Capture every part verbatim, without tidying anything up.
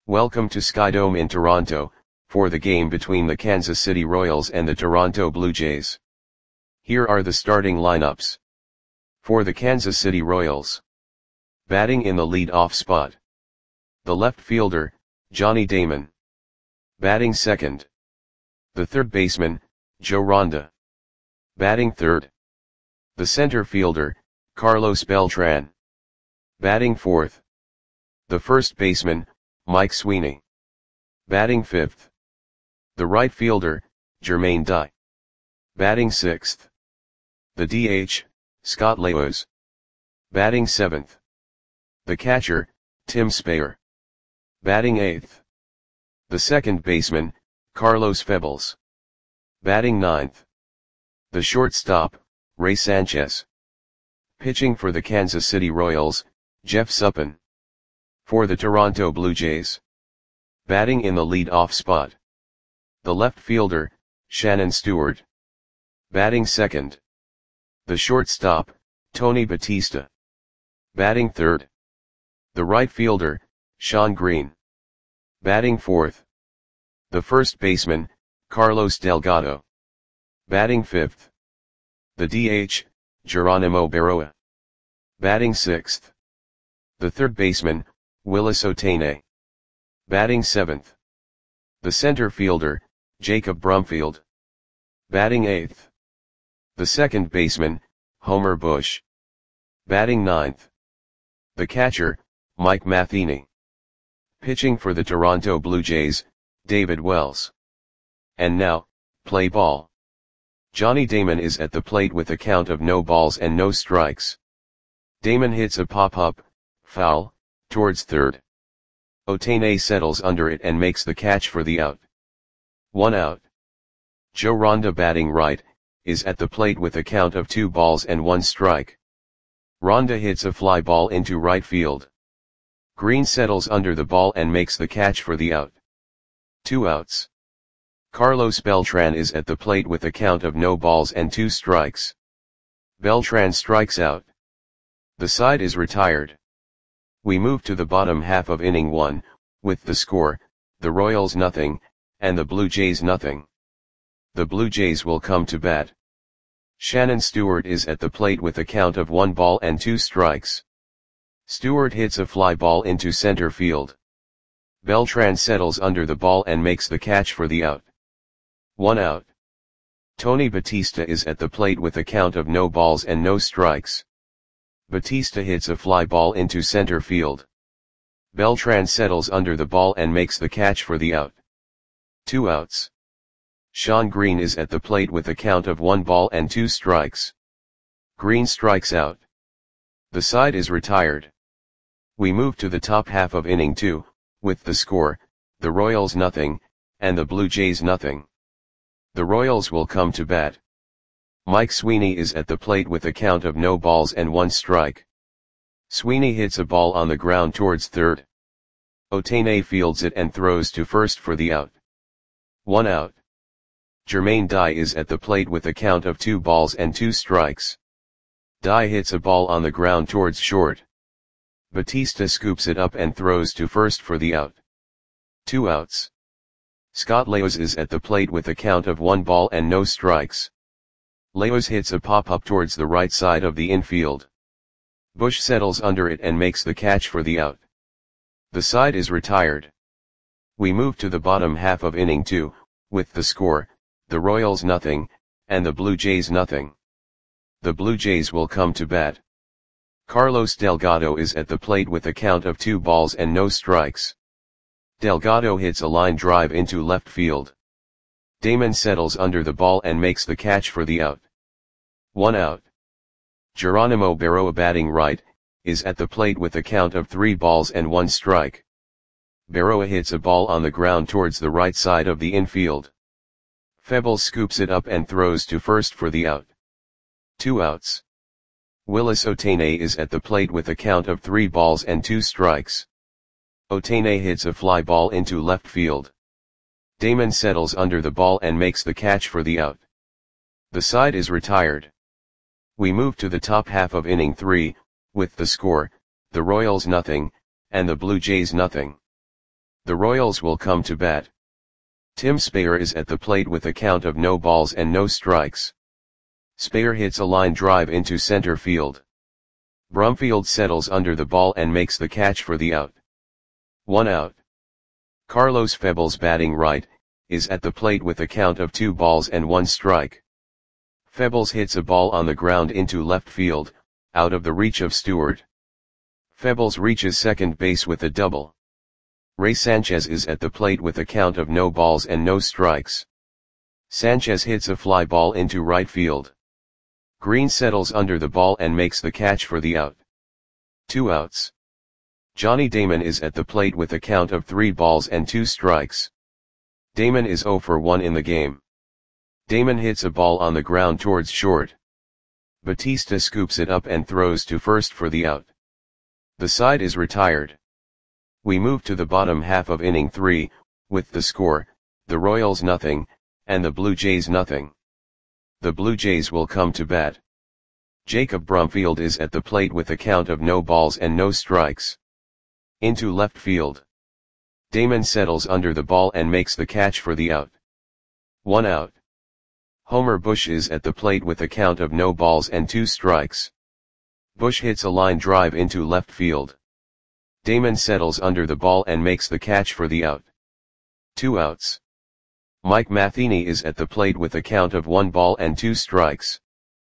Welcome to Skydome in Toronto, for the game between the Kansas City Royals and the Toronto Blue Jays. Here are the starting lineups. For the Kansas City Royals. Batting in the lead-off spot. The left fielder, Johnny Damon. Batting second. The third baseman, Joe Ronda. Batting third. The center fielder, Carlos Beltran. Batting fourth. The first baseman, Mike Sweeney. Batting fifth. The right fielder, Jermaine Dye. Batting sixth. The D H, Scott Laos. Batting seventh. The catcher, Tim Spayer. Batting eighth. The second baseman, Carlos Febles. Batting ninth. The shortstop, Ray Sanchez. Pitching for the Kansas City Royals, Jeff Suppan. For the Toronto Blue Jays. Batting in the lead-off spot. The left fielder, Shannon Stewart. Batting second. The shortstop, Tony Batista. Batting third. The right fielder, Shawn Green. Batting fourth. The first baseman, Carlos Delgado. Batting fifth. The D H, Geronimo Berroa. Batting sixth. The third baseman, Willis Ohtane. Batting seventh. The center fielder, Jacob Brumfield. Batting eighth. The second baseman, Homer Bush. Batting ninth. The catcher, Mike Matheny. Pitching for the Toronto Blue Jays, David Wells. And now, play ball. Johnny Damon is at the plate with a count of no balls and no strikes. Damon hits a pop-up, foul, towards third. Ohtane settles under it and makes the catch for the out. One out. Joe Ronda, batting right, is at the plate with a count of two balls and one strike. Ronda hits a fly ball into right field. Green settles under the ball and makes the catch for the out. Two outs. Carlos Beltran is at the plate with a count of no balls and two strikes. Beltran strikes out. The side is retired. We move to the bottom half of inning one, with the score, the Royals nothing, and the Blue Jays nothing. The Blue Jays will come to bat. Shannon Stewart is at the plate with a count of one ball and two strikes. Stewart hits a fly ball into center field. Beltran settles under the ball and makes the catch for the out. One out. Tony Batista is at the plate with a count of no balls and no strikes. Batista hits a fly ball into center field. Beltran settles under the ball and makes the catch for the out. Two outs. Shawn Green is at the plate with a count of one ball and two strikes. Green strikes out. The side is retired. We move to the top half of inning two, with the score, the Royals nothing, and the Blue Jays nothing. The Royals will come to bat. Mike Sweeney is at the plate with a count of no balls and one strike. Sweeney hits a ball on the ground towards third. Ohtane fields it and throws to first for the out. One out. Jermaine Dye is at the plate with a count of two balls and two strikes. Dye hits a ball on the ground towards short. Batista scoops it up and throws to first for the out. Two outs. Scott Laos is at the plate with a count of one ball and no strikes. Laos hits a pop-up towards the right side of the infield. Bush settles under it and makes the catch for the out. The side is retired. We move to the bottom half of inning two, with the score, the Royals nothing, and the Blue Jays nothing. The Blue Jays will come to bat. Carlos Delgado is at the plate with a count of two balls and no strikes. Delgado hits a line drive into left field. Damon settles under the ball and makes the catch for the out. One out. Geronimo Berroa, batting right, is at the plate with a count of three balls and one strike. Berroa hits a ball on the ground towards the right side of the infield. Febles scoops it up and throws to first for the out. Two outs. Willis Ohtane is at the plate with a count of three balls and two strikes. Ohtane hits a fly ball into left field. Damon settles under the ball and makes the catch for the out. The side is retired. We move to the top half of inning three, with the score, the Royals nothing, and the Blue Jays nothing. The Royals will come to bat. Tim Speyer is at the plate with a count of no balls and no strikes. Speyer hits a line drive into center field. Brumfield settles under the ball and makes the catch for the out. One out. Carlos Febles, batting right, is at the plate with a count of two balls and one strike. Febles hits a ball on the ground into left field, out of the reach of Stewart. Febles reaches second base with a double. Ray Sanchez is at the plate with a count of no balls and no strikes. Sanchez hits a fly ball into right field. Green settles under the ball and makes the catch for the out. Two outs. Johnny Damon is at the plate with a count of three balls and two strikes. Damon is oh for one in the game. Damon hits a ball on the ground towards short. Batista scoops it up and throws to first for the out. The side is retired. We move to the bottom half of inning three, with the score, the Royals nothing, and the Blue Jays nothing. The Blue Jays will come to bat. Jacob Brumfield is at the plate with a count of no balls and no strikes. Into left field. Damon settles under the ball and makes the catch for the out. One out. Homer Bush is at the plate with a count of no balls and two strikes. Bush hits a line drive into left field. Damon settles under the ball and makes the catch for the out. Two outs. Mike Matheny is at the plate with a count of one ball and two strikes.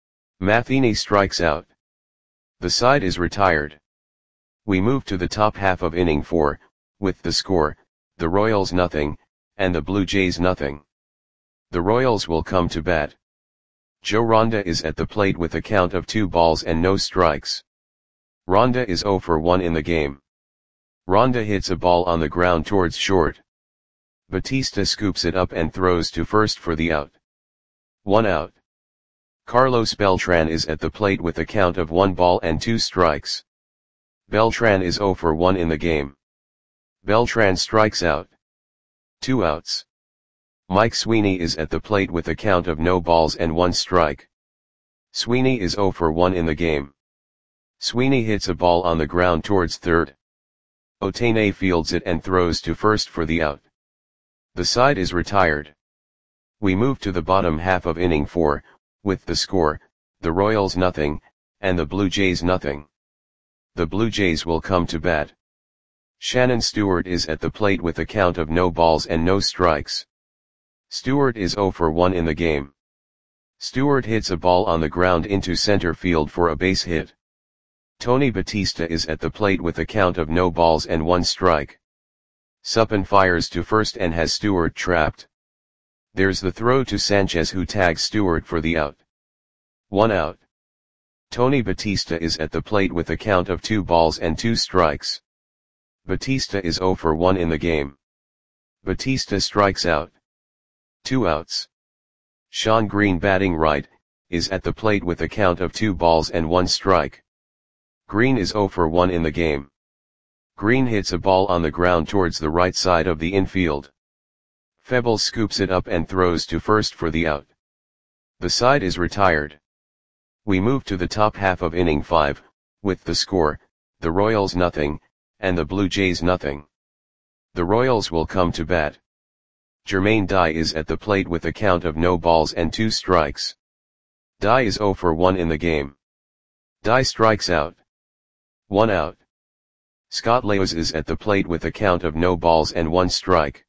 Matheny strikes out. The side is retired. We move to the top half of inning four, with the score, the Royals nothing, and the Blue Jays nothing. The Royals will come to bat. Joe Ronda is at the plate with a count of two balls and no strikes. Ronda is oh for one in the game. Ronda hits a ball on the ground towards short. Batista scoops it up and throws to first for the out. One out. Carlos Beltran is at the plate with a count of one ball and two strikes. Beltran is oh for one in the game. Beltran strikes out. Two outs. Mike Sweeney is at the plate with a count of no balls and one strike. Sweeney is oh for one in the game. Sweeney hits a ball on the ground towards third. Otane fields it and throws to first for the out. The side is retired. We move to the bottom half of inning four, with the score, the Royals nothing, and the Blue Jays nothing. The Blue Jays will come to bat. Shannon Stewart is at the plate with a count of no balls and no strikes. Stewart is oh for one in the game. Stewart hits a ball on the ground into center field for a base hit. Tony Batista is at the plate with a count of no balls and one strike. Suppan fires to first and has Stewart trapped. There's the throw to Sanchez, who tags Stewart for the out. One out. Tony Batista is at the plate with a count of two balls and two strikes. Batista is oh for one in the game. Batista strikes out. Two outs. Sean Green, batting right, is at the plate with a count of two balls and one strike. Green is oh for one in the game. Green hits a ball on the ground towards the right side of the infield. Febles scoops it up and throws to first for the out. The side is retired. We move to the top half of inning five, with the score, the Royals nothing, and the Blue Jays nothing. The Royals will come to bat. Jermaine Dye is at the plate with a count of no balls and two strikes. Dye is oh for one in the game. Dye strikes out. One out. Scott Leos is at the plate with a count of no balls and one strike.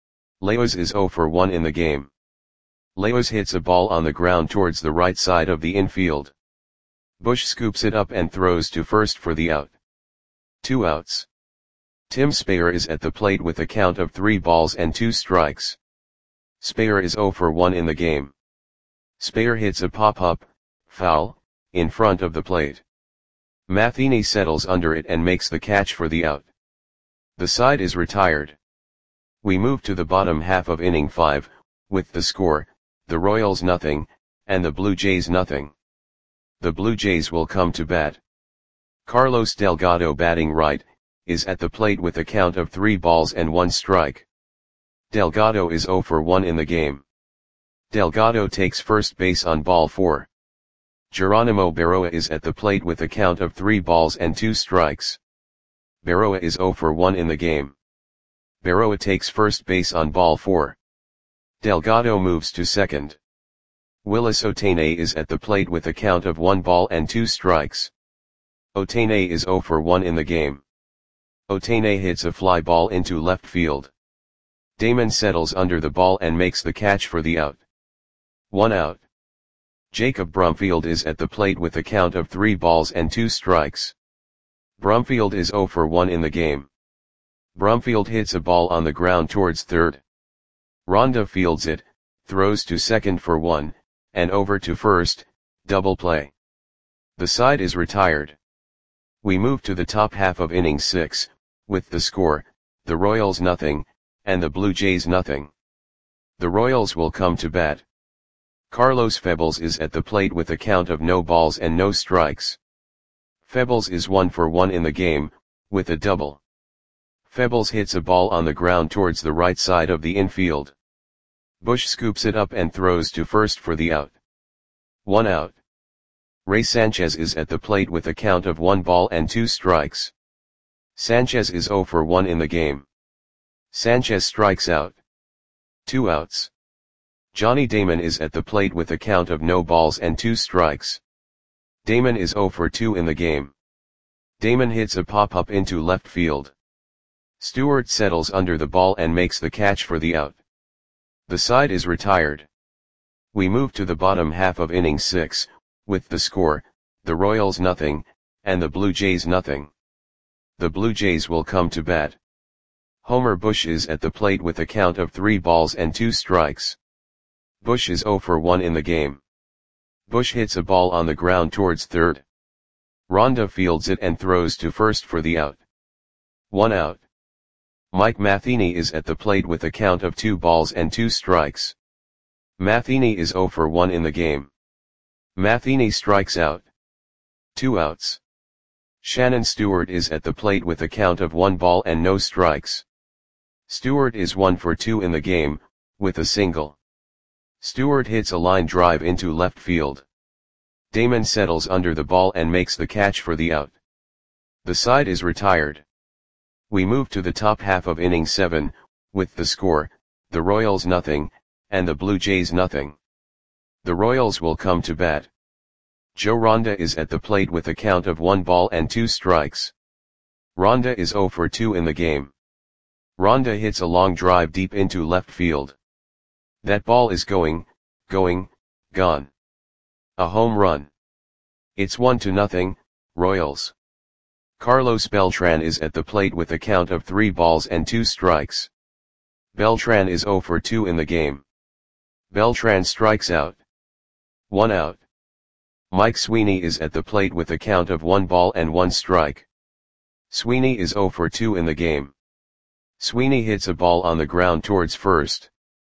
Leos is oh for one in the game. Leos hits a ball on the ground towards the right side of the infield. Bush scoops it up and throws to first for the out. Two outs. Tim Speyer is at the plate with a count of three balls and two strikes. Speyer is oh for one in the game. Speyer hits a pop-up, foul, in front of the plate. Matheny settles under it and makes the catch for the out. The side is retired. We move to the bottom half of inning five, with the score, the Royals nothing, and the Blue Jays nothing. The Blue Jays will come to bat. Carlos Delgado, batting right, is at the plate with a count of three balls and one strike. Delgado is oh for one in the game. Delgado takes first base on ball four. Geronimo Berroa is at the plate with a count of three balls and two strikes. Berroa is oh for one in the game. Berroa takes first base on ball four. Delgado moves to second. Willis Otaine is at the plate with a count of one ball and two strikes. Otaine is zero for one in the game. Otaine hits a fly ball into left field. Damon settles under the ball and makes the catch for the out. One out. Jacob Brumfield is at the plate with a count of three balls and two strikes. Brumfield is zero for one in the game. Brumfield hits a ball on the ground towards third. Ronda fields it, throws to second for one, and over to first, double play. The side is retired. We move to the top half of inning six, with the score, the Royals nothing, and the Blue Jays nothing. The Royals will come to bat. Carlos Febles is at the plate with a count of no balls and no strikes. Febles is one for one in the game, with a double. Febles hits a ball on the ground towards the right side of the infield. Bush scoops it up and throws to first for the out. One out. Ray Sanchez is at the plate with a count of one ball and two strikes. Sanchez is zero for one in the game. Sanchez strikes out. Two outs. Johnny Damon is at the plate with a count of no balls and two strikes. Damon is zero for two in the game. Damon hits a pop-up into left field. Stewart settles under the ball and makes the catch for the out. The side is retired. We move to the bottom half of inning six, with the score, the Royals nothing, and the Blue Jays nothing. The Blue Jays will come to bat. Homer Bush is at the plate with a count of three balls and two strikes. Bush is zero for one in the game. Bush hits a ball on the ground towards third. Ronda fields it and throws to first for the out. One out. Mike Matheny is at the plate with a count of two balls and two strikes. Matheny is zero for one in the game. Matheny strikes out. Two outs. Shannon Stewart is at the plate with a count of one ball and no strikes. Stewart is one for two in the game, with a single. Stewart hits a line drive into left field. Damon settles under the ball and makes the catch for the out. The side is retired. We move to the top half of inning seven, with the score, the Royals nothing, and the Blue Jays nothing. The Royals will come to bat. Joe Ronda is at the plate with a count of one ball and two strikes. Ronda is zero for two in the game. Ronda hits a long drive deep into left field. That ball is going, going, gone. A home run. It's one to nothing, Royals. Carlos Beltran is at the plate with a count of three balls and two strikes. Beltran is zero for two in the game. Beltran strikes out. One out. Mike Sweeney is at the plate with a count of one ball and one strike. Sweeney is zero for two in the game. Sweeney hits a ball on the ground towards first.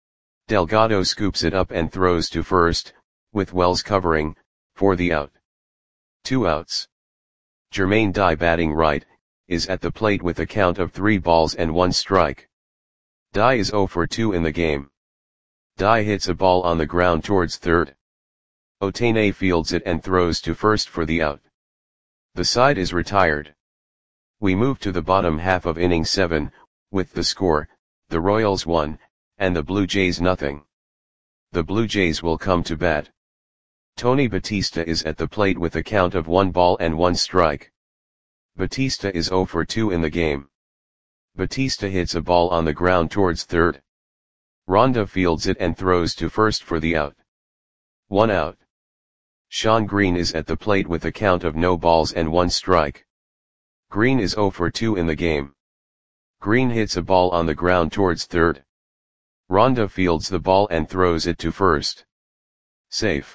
Delgado scoops it up and throws to first, with Wells covering, for the out. Two outs. Jermaine Dye batting right, is at the plate with a count of three balls and one strike. Dye is zero for two in the game. Dye hits a ball on the ground towards third. Otaine fields it and throws to first for the out. The side is retired. We move to the bottom half of inning seven, with the score, the Royals one, and the Blue Jays nothing. The Blue Jays will come to bat. Tony Batista is at the plate with a count of one ball and one strike. Batista is zero for two in the game. Batista hits a ball on the ground towards third. Ronda fields it and throws to first for the out. One out. Sean Green is at the plate with a count of no balls and one strike. Green is zero for two in the game. Green hits a ball on the ground towards third. Ronda fields the ball and throws it to first. Safe.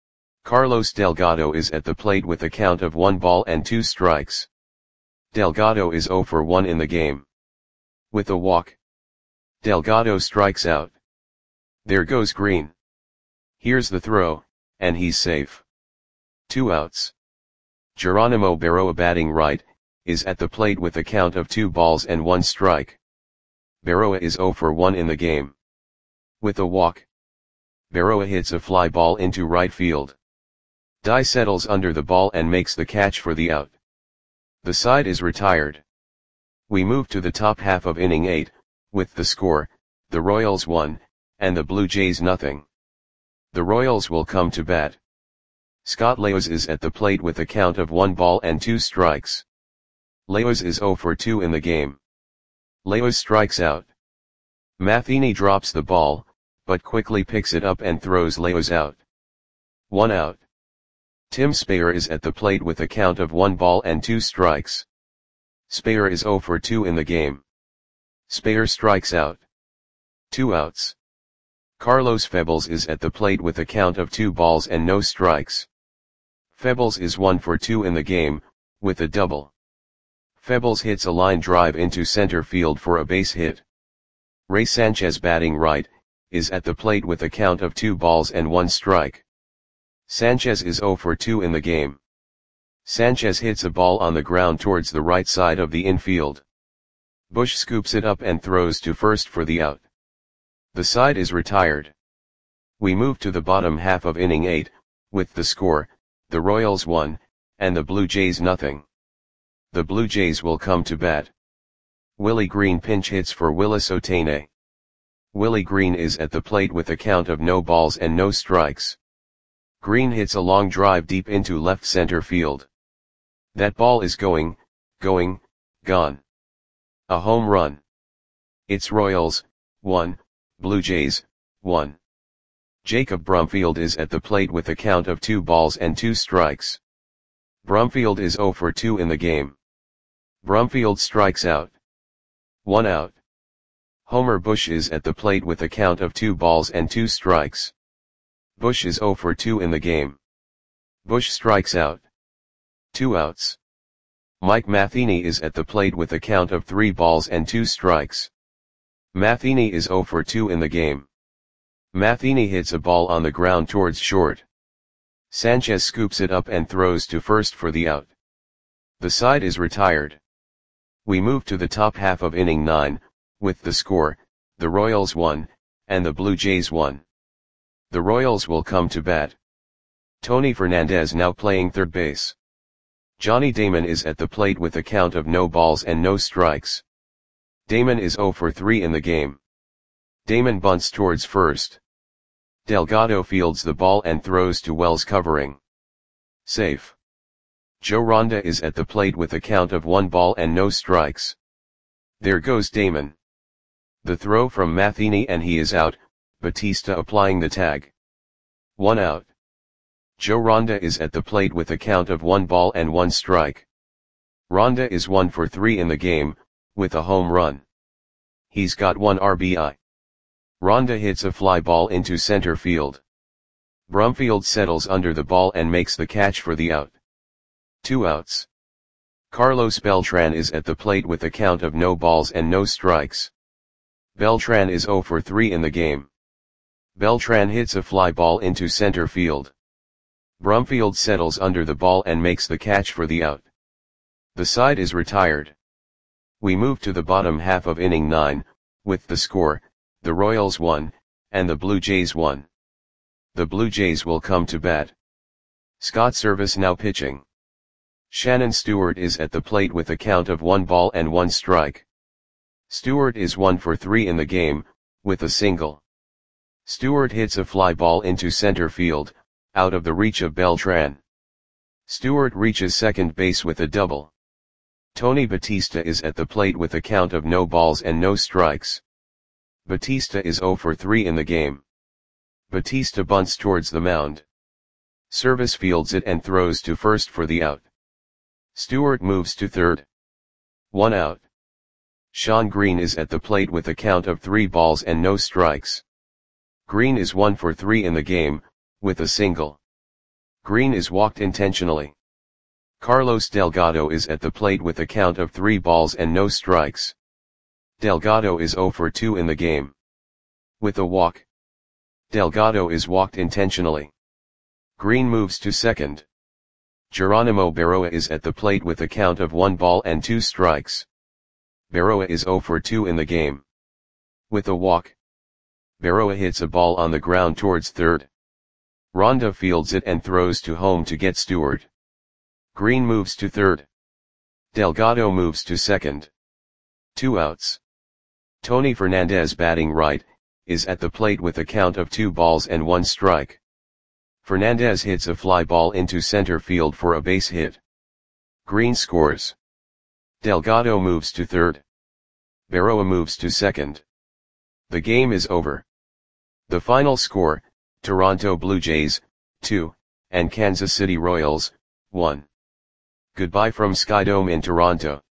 Carlos Delgado is at the plate with a count of one ball and two strikes. Delgado is zero for one in the game. With a walk. Delgado strikes out. There goes Green. Here's the throw, and he's safe. Two outs. Geronimo Berroa batting right, is at the plate with a count of two balls and one strike. Berroa is zero for one in the game. With a walk. Berroa hits a fly ball into right field. Dye settles under the ball and makes the catch for the out. The side is retired. We move to the top half of inning eight, with the score, the Royals one, and the Blue Jays nothing. The Royals will come to bat. Scott Leos is at the plate with a count of one ball and two strikes. Leos is oh for two in the game. Leos strikes out. Matheny drops the ball, but quickly picks it up and throws Leos out. One out. Tim Speyer is at the plate with a count of one ball and two strikes. Speyer is oh for two in the game. Speyer strikes out. Two outs. Carlos Febles is at the plate with a count of two balls and no strikes. Febles is one for two in the game, with a double. Febles hits a line drive into center field for a base hit. Ray Sanchez, batting right, is at the plate with a count of two balls and one strike. Sanchez is oh for two in the game. Sanchez hits a ball on the ground towards the right side of the infield. Bush scoops it up and throws to first for the out. The side is retired. We move to the bottom half of inning eight, with the score, the Royals one, and the Blue Jays nothing. The Blue Jays will come to bat. Willie Green pinch hits for Willis Otane. Willie Green is at the plate with a count of no balls and no strikes. Green hits a long drive deep into left center field. That ball is going, going, gone. A home run. It's Royals, one, Blue Jays, one. Jacob Brumfield is at the plate with a count of two balls and two strikes. Brumfield is oh for two in the game. Brumfield strikes out. One out. Homer Bush is at the plate with a count of two balls and two strikes. Bush is oh for two in the game. Bush strikes out. Two outs. Mike Matheny is at the plate with a count of three balls and two strikes. Matheny is oh for two in the game. Matheny hits a ball on the ground towards short. Sanchez scoops it up and throws to first for the out. The side is retired. We move to the top half of inning nine, with the score, the Royals one, and the Blue Jays one. The Royals will come to bat. Tony Fernandez now playing third base. Johnny Damon is at the plate with a count of no balls and no strikes. Damon is oh for three in the game. Damon bunts towards first. Delgado fields the ball and throws to Wells covering. Safe. Joe Ronda is at the plate with a count of one ball and no strikes. There goes Damon. The throw from Matheny and he is out, Batista applying the tag. One out. Joe Ronda is at the plate with a count of one ball and one strike. Ronda is one for three in the game, with a home run. He's got one R B I. Ronda hits a fly ball into center field. Brumfield settles under the ball and makes the catch for the out. Two outs. Carlos Beltran is at the plate with a count of no balls and no strikes. Beltran is oh for three in the game. Beltran hits a fly ball into center field. Brumfield settles under the ball and makes the catch for the out. The side is retired. We move to the bottom half of inning nine, with the score, the Royals one, and the Blue Jays one. The Blue Jays will come to bat. Scott Servais now pitching. Shannon Stewart is at the plate with a count of one ball and one strike. Stewart is one for three in the game, with a single. Stewart hits a fly ball into center field, out of the reach of Beltran. Stewart reaches second base with a double. Tony Batista is at the plate with a count of no balls and no strikes. Batista is oh for three in the game. Batista bunts towards the mound. Servais fields it and throws to first for the out. Stewart moves to third. One out. Sean Green is at the plate with a count of three balls and no strikes. Green is one for three in the game, with a single. Green is walked intentionally. Carlos Delgado is at the plate with a count of three balls and no strikes. Delgado is oh for two in the game. With a walk. Delgado is walked intentionally. Green moves to second. Geronimo Berroa is at the plate with a count of one ball and two strikes. Berroa is oh for two in the game. With a walk. Berroa hits a ball on the ground towards third. Ronda fields it and throws to home to get Stewart. Green moves to third. Delgado moves to second. Two outs. Tony Fernandez batting right, is at the plate with a count of two balls and one strike. Fernandez hits a fly ball into center field for a base hit. Green scores. Delgado moves to third. Berroa moves to second. The game is over. The final score, Toronto Blue Jays, two, and Kansas City Royals, one. Goodbye from Skydome in Toronto.